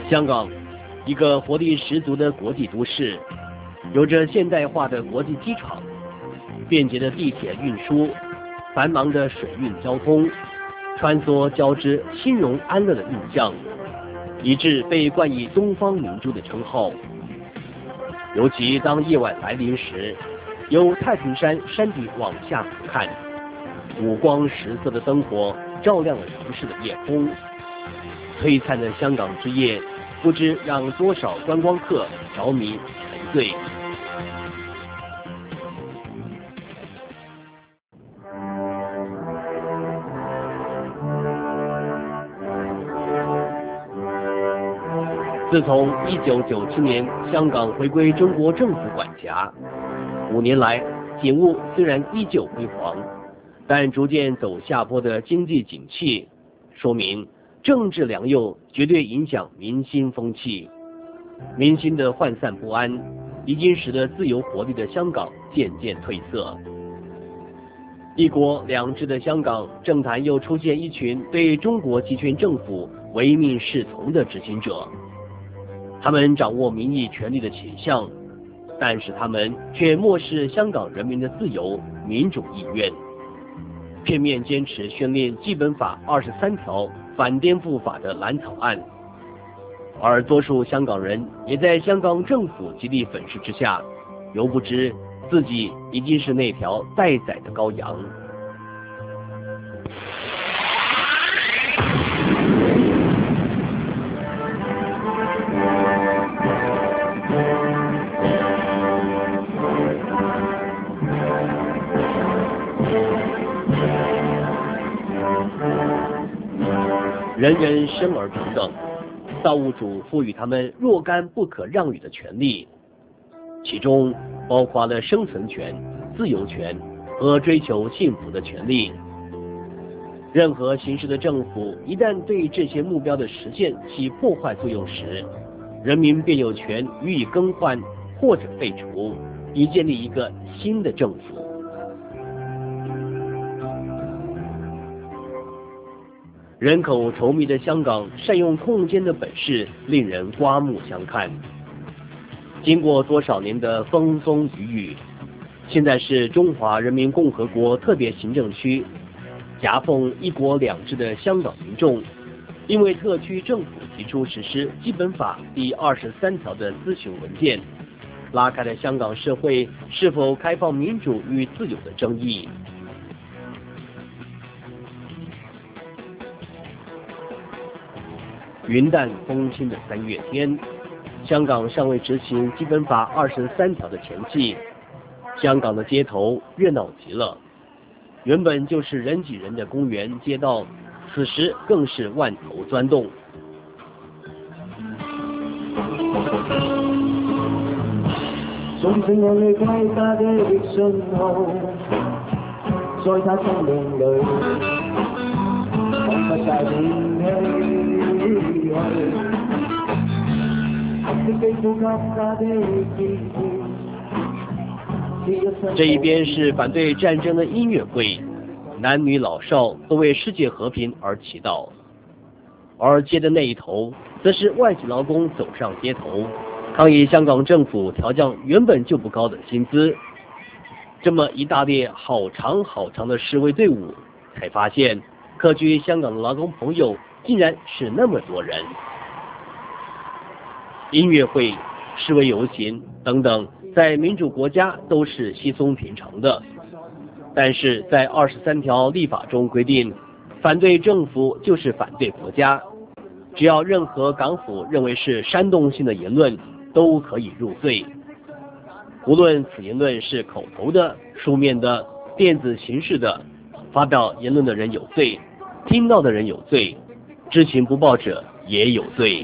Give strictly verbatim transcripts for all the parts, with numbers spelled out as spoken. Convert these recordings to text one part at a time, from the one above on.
香港，一个活力十足的国际都市，有着现代化的国际机场、便捷的地铁运输、繁忙的水运交通、穿梭交织、兴荣安乐的印象，以致被冠以东方明珠的称号。尤其当夜晚来临时，由太平山山底往下俯瞰，五光十色的灯火照亮了城市的夜空，璀璨的香港之夜，不知让多少观光客着迷沉醉。自从一九九七年香港回归中国政府管辖，五年来景物虽然依旧辉煌，但逐渐走下坡的经济景气，说明政治良莠绝对影响民心风气。民心的涣散不安，已经使得自由活力的香港渐渐褪色。一国两制的香港政坛又出现一群对中国集权政府唯命是从的执行者。他们掌握民意权力的倾向，但是他们却漠视香港人民的自由民主意愿，片面坚持宣令基本法二十三条反颠覆法的蓝草案，而多数香港人也在香港政府极力粉饰之下，犹不知自己已经是那条待宰的羔羊。人人生而平等，造物主赋予他们若干不可让与的权利，其中包括了生存权、自由权和追求幸福的权利。任何形式的政府一旦对这些目标的实现起破坏作用时，人民便有权予以更换或者废除，以建立一个新的政府。人口稠密的香港善用空间的本事令人刮目相看。经过多少年的风风雨雨，现在是中华人民共和国特别行政区夹缝一国两制的香港民众，因为特区政府提出实施基本法第二十三条的咨询文件，拉开了香港社会是否开放民主与自由的争议。云淡风轻的三月天，香港尚未执行基本法二十三条的前夕，香港的街头热闹极了。原本就是人挤人的公园街道，此时更是万头钻动。 送贈我你歸家的信號，在他生命裏，放不下你唏噓，的肌膚給他的記憶。 这一边是反对战争的音乐会，男女老少都为世界和平而祈祷，而街的那一头则是外籍劳工走上街头，抗议香港政府调降原本就不高的薪资。这么一大列好长好长的示威队伍，才发现客居香港的劳工朋友竟然是那么多人。音乐会、示威游行等等，在民主国家都是稀松平常的，但是在二十三条立法中规定，反对政府就是反对国家，只要任何港府认为是煽动性的言论，都可以入罪。无论此言论是口头的、书面的、电子形式的，发表言论的人有罪，听到的人有罪，知情不报者也有罪。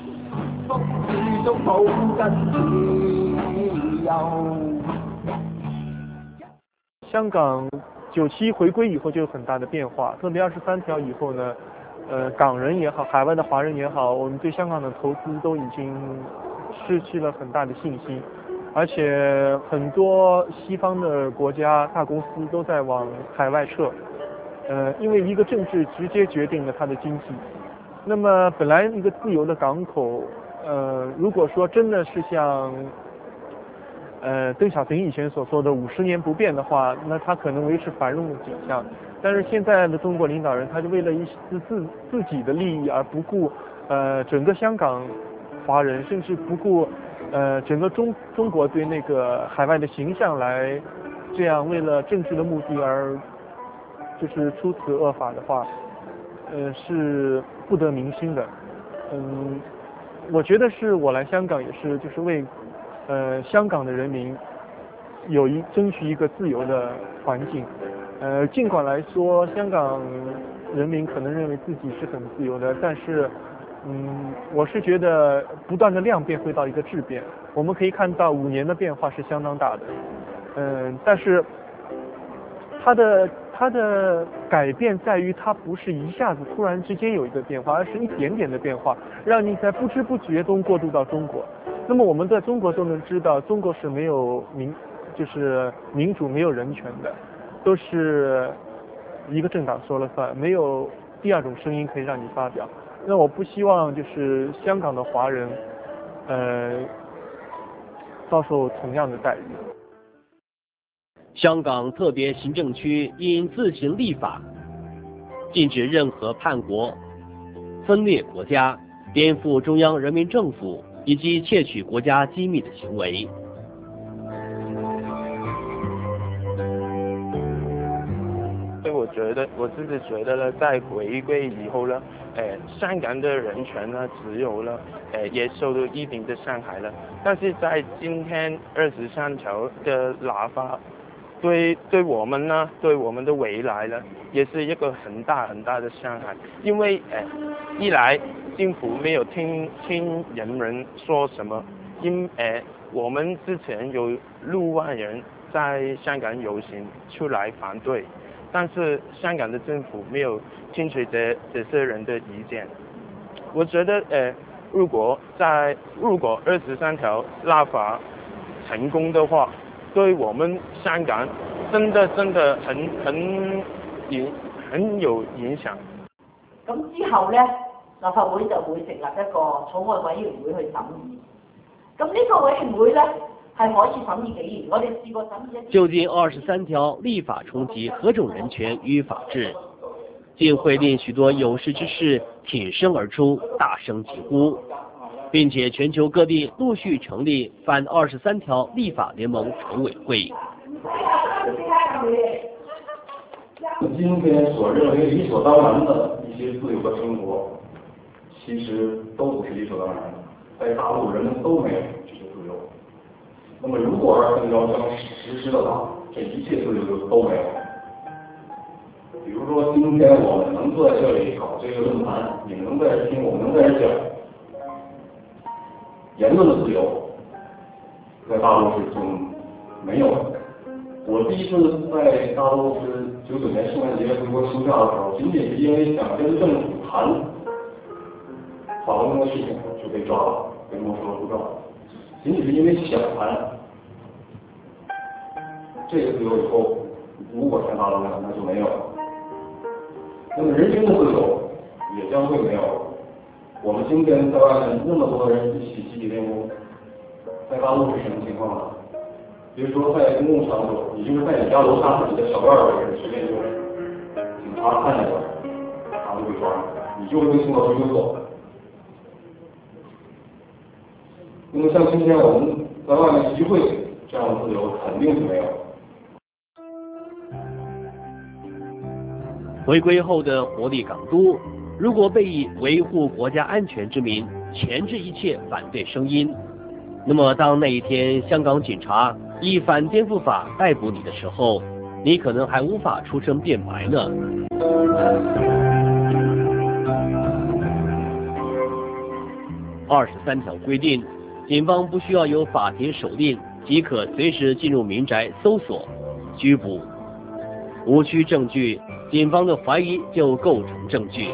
香港九七回归以后就有很大的变化，特别二十三条以后呢，呃，港人也好，海外的华人也好，我们对香港的投资都已经失去了很大的信心，而且很多西方的国家大公司都在往海外撤，呃，因为一个政治直接决定了它的经济。那么本来一个自由的港口， 呃，如果说真的是像呃邓小平以前所说的五十年不变的话，那他可能维持繁荣的景象。但是现在的中国领导人，他就为了一丝自自己的利益而不顾呃整个香港华人，甚至不顾呃整个中中国对那个海外的形象来，这样为了政治的目的而就是出此恶法的话，呃是不得民心的。嗯，我觉得是我来香港也是就是为呃香港的人民有一争取一个自由的环境。呃，尽管来说香港人民可能认为自己是很自由的，但是嗯，我是觉得不断的量变会到一个质变。我们可以看到五年的变化是相当大的，嗯，但是它的它的改变在于它不是一下子突然之间有一个变化，而是一点点的变化，让你在不知不觉中过渡到中国。那么我们在中国都能知道，中国是没有民就是民主没有人权的，都是一个政党说了算，没有第二种声音可以让你发表。那我不希望就是香港的华人呃遭受同样的待遇。 香港特别行政区应自行立法，禁止任何叛国、分裂国家、颠覆中央人民政府以及窃取国家机密的行为。 所以我觉得，我自己觉得呢，在回归以后呢，呃，香港的人权呢、自由呢，呃，也受到一定的伤害了。但是在今天二十三条的立法，对对我们呢，对我们的未来呢，也是一个很大很大的伤害。因为呃，一来政府没有听听人们说什么，因呃，我们之前有六万人在香港游行出来反对。但是香港的政府没有听取这这些人的意见。我觉得，呃，如果在如果二十三条立法成功的話，對我們香港真的真的很很影很有影響。 咁之後咧，立法會就會成立一個草案委員會去審議。咁呢個委員會咧係可以審議幾年？我哋試過審議一。 究竟二十三條立法衝擊何種人權與法治？竟會令許多有識之士挺身而出，大聲疾呼，並且全球各地陸續成立反二十三條立法聯盟籌委會。 今天所認為理所當然的一些自由的生活，其實都不是理所當然的，在大陸人們都沒有這些自由。那麼如果二十三條將實施的話，這一切自由就都沒有。比如說今天我們能坐在這裡搞這個論壇，你們能在這聽，我們能在這講，言論的自由在大陸是已經沒有了。我第一次在大陸是九九年聖誕節回國休假的時候，僅僅是因為想跟政府談法輪功的事情就被抓了，被沒收了護照，僅僅是因為想談。這個自由以後如果在大陸呢，那就沒有了。那麼人權的自由也將會沒有了。我們今天在外面那麼多人一起集體練功，在大陸是什麼情況呢？比如說在公共場所，你就是在你家樓下自己的小院兒裡隨便就是警察看見了，他就會抓你，你就會被送到拘留所。那麼像今天我們在外面集會這樣的自由肯定是沒有。 回歸後的活力港都，如果被以維護國家安全之名鉗制一切反對聲音，那麼當那一天香港警察以反顛覆法逮捕你的時候，你可能還無法出聲辯白呢。二十三條規定，警方不需要有法庭手令即可隨時進入民宅搜索、拘捕，無需證據，警方的懷疑就構成證據。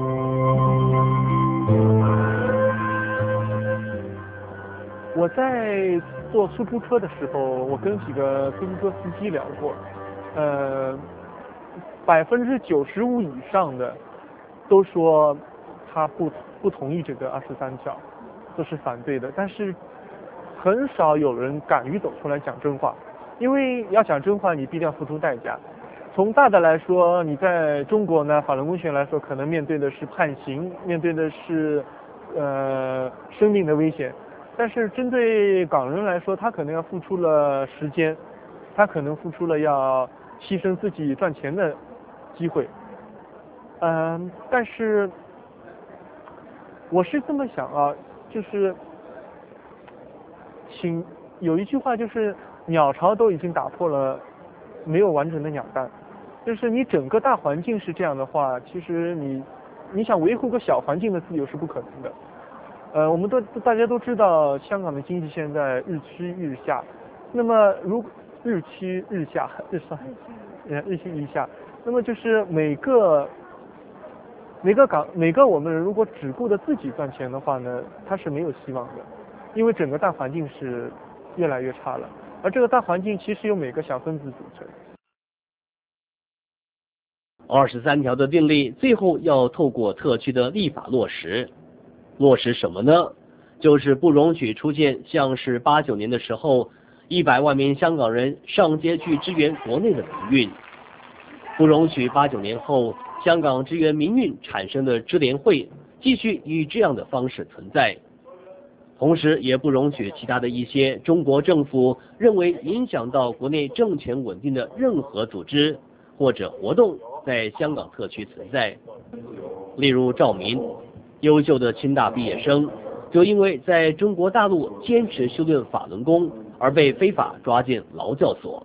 我在坐出租車的時候，我跟幾個出租車司機聊過，呃，百分之九十五以上的都說他不不同意這個二十三條。 都是反对的，但是很少有人敢于走出来讲真话，因为要讲真话，你必定要付出代价。从大的来说，你在中国呢，法轮功学来说，可能面对的是判刑，面对的是呃生命的危险。但是针对港人来说，他可能要付出了时间，他可能付出了要牺牲自己赚钱的机会。嗯、呃，但是我是这么想啊，就是请有一句话就是鸟巢都已经打破了没有完整的鸟蛋，就是你整个大环境是这样的话，其实你你想维护个小环境的自由是不可能的。呃，我们都大家都知道，香港的经济现在日趋日下，那么如日趋日下日上，呃日趋日下，那么就是每个每个港每个我们人如果只顾着自己赚钱的话呢，它是没有希望的，因为整个大环境是越来越差了，而这个大环境其实由每个小分子组成。 二十三条的订立，最后要透过特区的立法落实。落实什么呢？就是不容许出现像是八九年的时候，一百万名香港人上街去支援国内的民运，不容许八九年后香港支援民运产生的支联会继续以这样的方式存在。同时，也不容许其他的一些中国政府认为影响到国内政权稳定的任何组织或者活动在香港特区存在。例如赵民，优秀的清大毕业生，就因为在中国大陆坚持修炼法轮功而被非法抓进劳教所。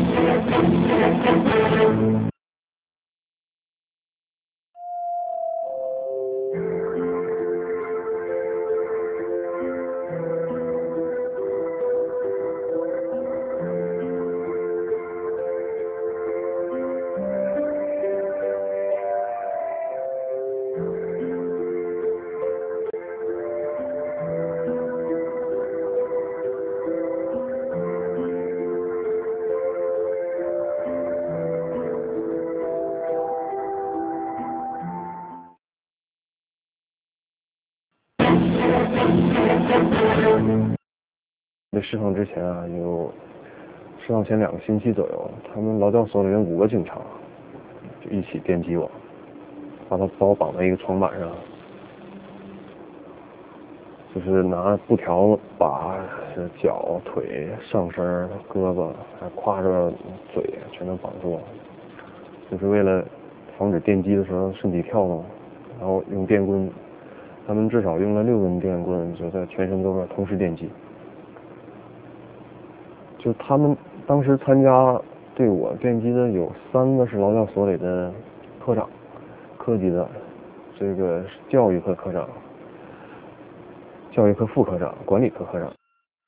被释放之前啊，有释放前两个星期左右，他们劳教所里面五个警察就一起电击我，把他把我绑在一个床板上，就是拿布条把脚、腿、上身、胳膊还挎着嘴全都绑住，就是为了防止电击的时候身体跳动，然后用电棍，他们至少用了六根电棍，就在全身各个同时电击。就他们当时参加对我电击的有三个是劳教所里的科长，科级的，这个教育科科长、教育科副科长、管理科科长。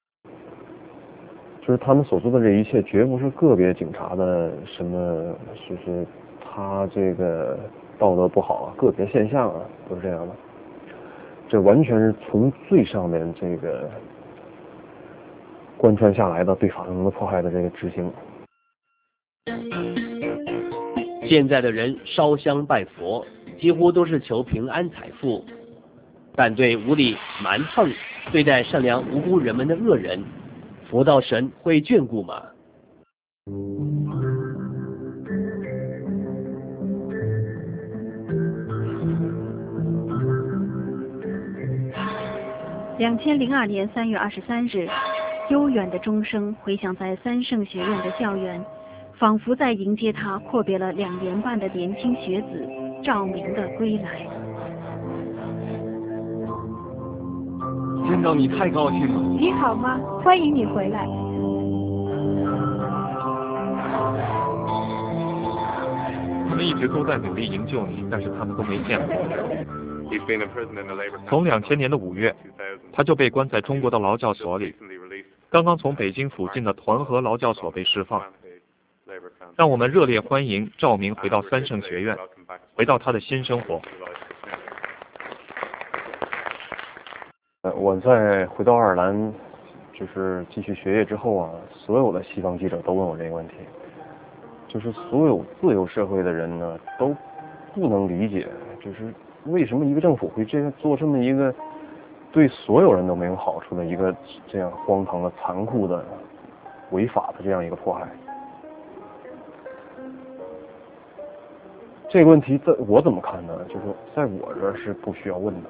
就是他们所做的这一切，绝不是个别警察的什么，就是他这个道德不好啊，个别现象啊，都是这样的。这完全是从最上面这个贯穿下来的对法轮功的迫害的这个执行。 现在的人烧香拜佛，几乎都是求平安财富，但对无理蛮横对待善良无辜人们的恶人，佛道神会眷顾吗？ 两千零二年三月二十三日，悠远的钟声回响在三圣学院的校园，仿佛在迎接他阔别了两年半的年轻学子赵明的归来。 见到你太高兴了。 你好吗？欢迎你回来。 他们一直都在努力营救你，但是他们都没见过。从两千年的五月，他就被关在中国的劳教所里，刚刚从北京附近的团河劳教所被释放。让我们热烈欢迎赵明回到三圣学院，回到他的新生活。 呃，我在回到爱尔兰，就是继续学业之后啊，所有的西方记者都问我这个问题，就是所有自由社会的人呢，都不能理解，就是为什么一个政府会这样做这么一个对所有人都没有好处的一个这样荒唐的、残酷的、违法的这样一个迫害。这个问题在我怎么看呢？就是在我这儿是不需要问的。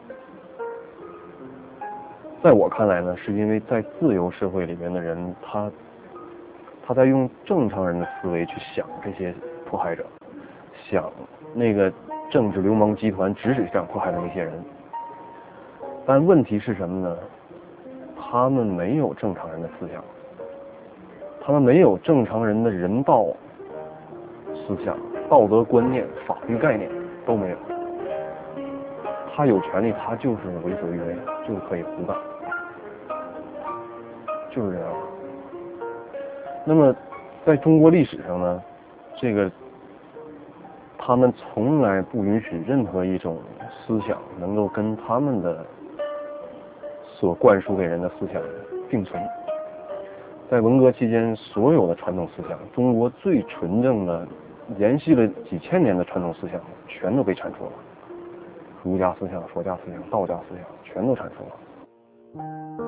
在我看来呢，是因为在自由社会里面的人，他他在用正常人的思维去想这些迫害者，想那个政治流氓集团指使这样迫害的那些人。但问题是什么呢？他们没有正常人的思想，他们没有正常人的人道思想、道德观念、法律概念都没有。他有权利，他就是为所欲为，就是可以胡干，就是这样。那么，在中国历史上呢，这个他们从来不允许任何一种思想能够跟他们的所灌输给人的思想并存。在文革期间，所有的传统思想，中国最纯正的、延续了几千年的传统思想，全都被铲除了。儒家思想、佛家思想、道家思想，全都铲除了。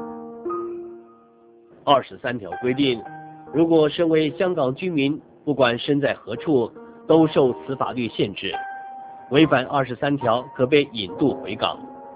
二十三条规定，如果身为香港居民，不管身在何处，都受此法律限制。违反二十三条，可被引渡回港。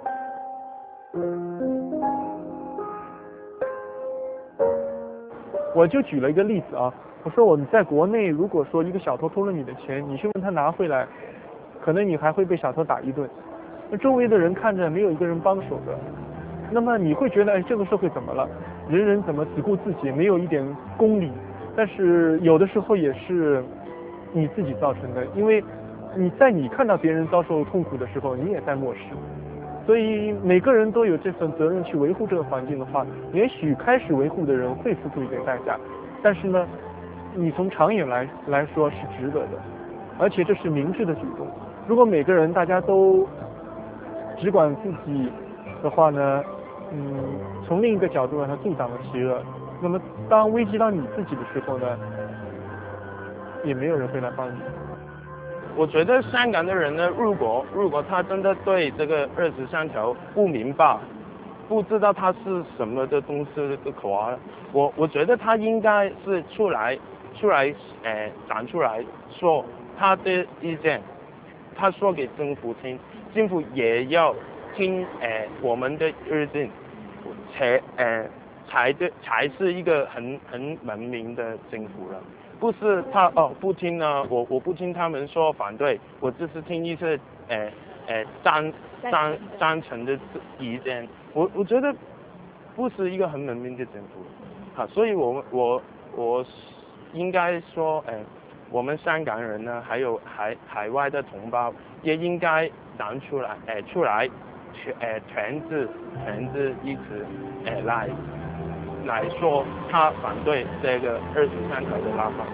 我就举了一个例子啊，我说我们在国内，如果说一个小偷偷了你的钱，你去问他拿回来，可能你还会被小偷打一顿。那周围的人看着没有一个人帮手的，那么你会觉得，哎，这个社会怎么了？人人怎么只顾自己，没有一点公理？但是有的时候也是你自己造成的，因为你在你看到别人遭受痛苦的时候，你也在漠视。所以每个人都有这份责任去维护这个环境的话，也许开始维护的人会付出一点代价，但是呢，你从长远来来说是值得的，而且这是明智的举动。如果每个人大家都只管自己的话呢，嗯，从另一个角度让它助长了邪恶，那么当危及到你自己的时候呢，也没有人会来帮你。 我觉得香港的人呢，如果如果他真的对这个二十三条不明白，不知道它是什么的东西的话，我我觉得他应该是出来出来呃讲出来说他的意见，他说给政府听，政府也要听呃我们的意见，才呃才对才是一个很很文明的政府了。不是他哦不听呢，我我不听他们说反对，我只是听一些呃呃赞赞赞成的意见，我我觉得不是一个很文明的政府，啊，所以我我我应该说，呃，我们香港人呢，还有海海外的同胞，也应该拿出来，呃出来，全呃全自全自一起呃来。来说他反对这个二十三条的立法。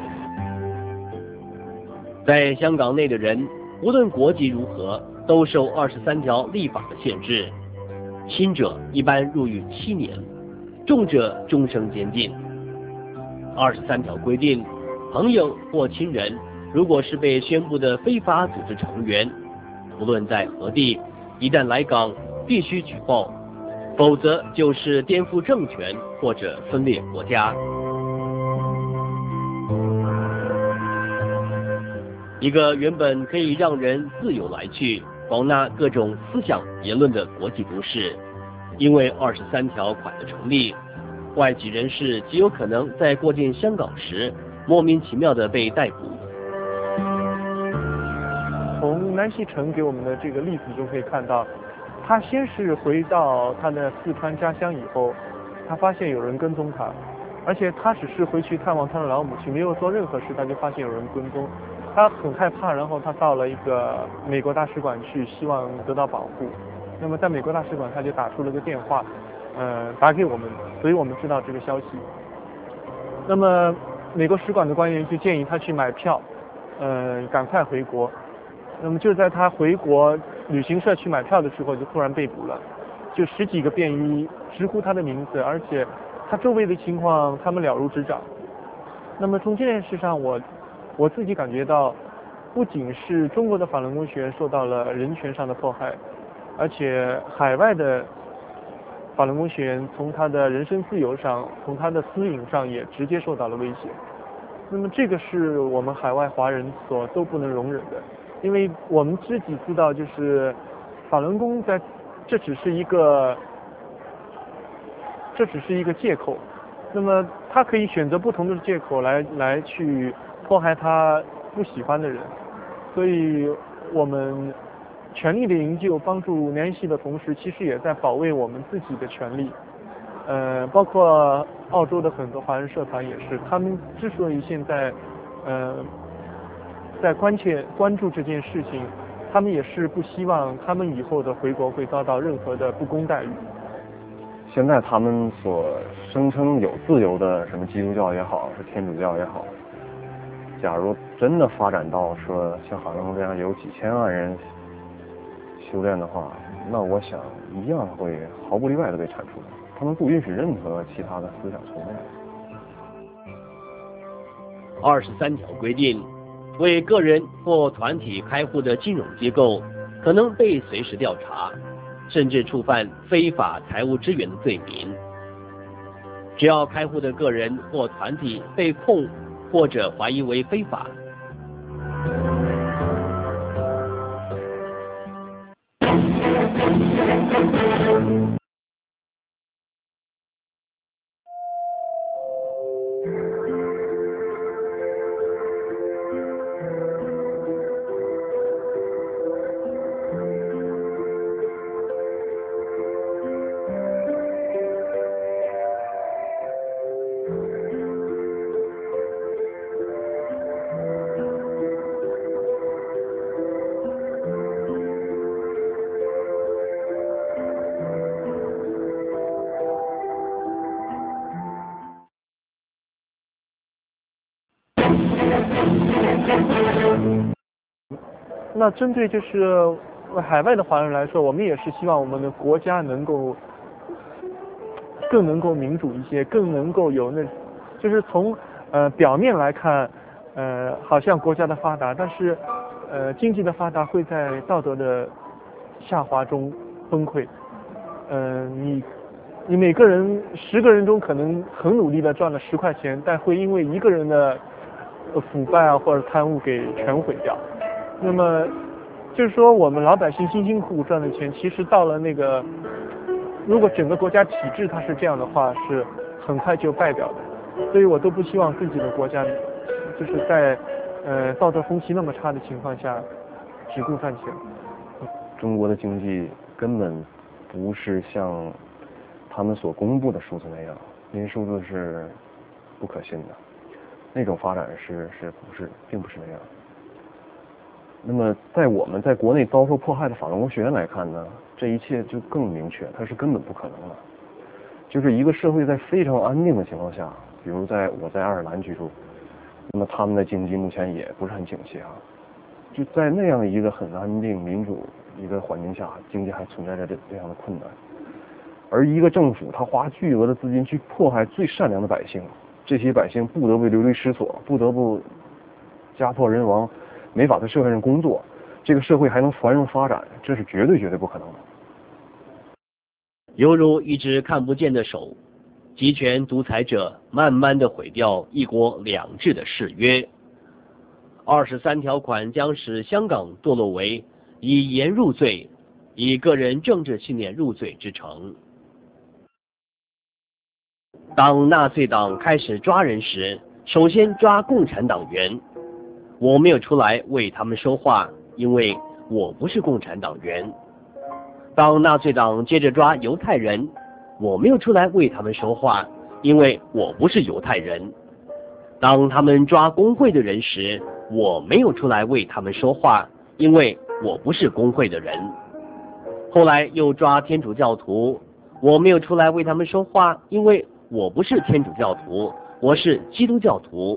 在香港内的人，无论国籍如何，都受二十三条立法的限制。轻者一般入狱七年，重者终生监禁。二十三条规定，朋友或亲人，如果是被宣布的非法组织成员，无论在何地，一旦来港，必须举报。否则就是颠覆政权或者分裂国家。一个原本可以让人自由来去、广纳各种思想言论的国际都市，因为二十三条款的成立，外籍人士极有可能在过境香港时莫名其妙的被逮捕。 从南希成给我们的这个例子中可以看到，他先是回到他的四川家乡以后，他发现有人跟踪他，而且他只是回去探望他的老母亲，没有做任何事，他就发现有人跟踪，他很害怕，然后他到了一个美国大使馆去，希望得到保护。那么在美国大使馆，他就打出了个电话，呃，打给我们，所以我们知道这个消息。那么美国使馆的官员就建议他去买票，呃，赶快回国。那么就在他回国旅行社去买票的时候，就突然被捕了，就十几个便衣直呼他的名字，而且他周围的情况他们了如指掌。那么从这件事上，我我自己感觉到，不仅是中国的法轮功学员受到了人权上的迫害，而且海外的法轮功学员从他的人身自由上，从他的私隐上也直接受到了威胁。那么这个是我们海外华人所都不能容忍的，因为我们自己知道，就是法轮功在这只是一个这只是一个借口，那么他可以选择不同的借口来来去迫害他不喜欢的人，所以我们全力的营救帮助联系的同时，其实也在保卫我们自己的权利。呃，包括澳洲的很多华人社团也是，他们之所以现在呃在关切关注这件事情，他们也是不希望他们以后的回国会遭到任何的不公待遇。 现在他们所声称有自由的什么基督教也好，是天主教也好，假如真的发展到说像法轮功这样有几千万人修炼的话，那我想一样会毫不例外的被铲除。他们不允许任何其他的思想存在。 二十三条规定，为个人或团体开户的金融机构可能被随时调查，甚至触犯非法财务支援的罪名。只要开户的个人或团体被控或者怀疑为非法， 那针对就是海外的华人来说，我们也是希望我们的国家能够更能够民主一些，更能够有那，就是从呃表面来看，呃好像国家的发达，但是呃经济的发达会在道德的下滑中崩溃。呃你你每个人十个人中可能很努力的赚了十块钱，但会因为一个人的腐败啊或者贪污给全毁掉。那么就是说我们老百姓辛辛苦苦赚的钱，其实到了那个如果整个国家体制它是这样的话，是很快就败掉的。所以我都不希望自己的国家就是在呃道德风气那么差的情况下只顾赚钱。 中国的经济根本不是像他们所公布的数字那样，那些数字是不可信的，那种发展是是不是并不是那样。那么在我们在国内遭受迫害的法轮功学员来看呢，这一切就更明确，它是根本不可能的。就是一个社会在非常安定的情况下，比如在我在爱尔兰居住，那么他们的经济目前也不是很景气啊。就在那样一个很安定民主一个环境下，经济还存在着这这样的困难。而一个政府他花巨额的资金去迫害最善良的百姓，这些百姓不得不流离失所，不得不家破人亡，没法在社会上工作，这个社会还能繁荣发展，这是绝对绝对不可能的。 犹如一只看不见的手，集权独裁者慢慢的毁掉一国两制的誓约。二十三条款将使香港堕落为以言入罪、以个人政治信念入罪之城。当纳粹党开始抓人时，首先抓共产党员。我没有出来为他们说话，因为我不是共产党员。当纳粹党接着抓犹太人，我没有出来为他们说话，因为我不是犹太人。当他们抓工会的人时，我没有出来为他们说话，因为我不是工会的人。后来又抓天主教徒，我没有出来为他们说话，因为我不是天主教徒，我是基督教徒。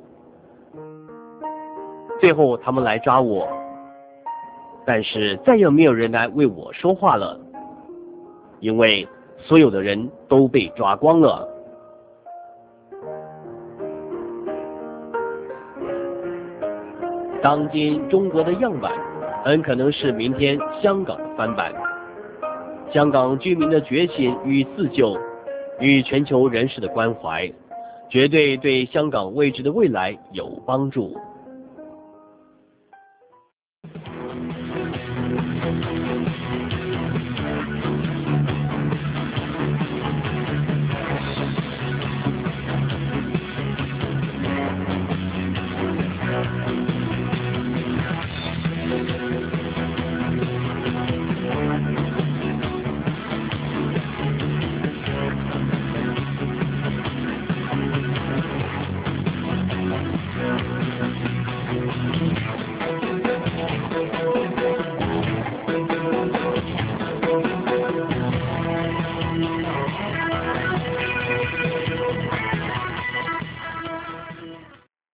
最后他们来抓我，但是再也没有人来为我说话了，因为所有的人都被抓光了。当今中国的样板很可能是明天香港的翻版。 香港居民的觉醒与自救，与全球人士的关怀，绝对对香港未知的未来有帮助。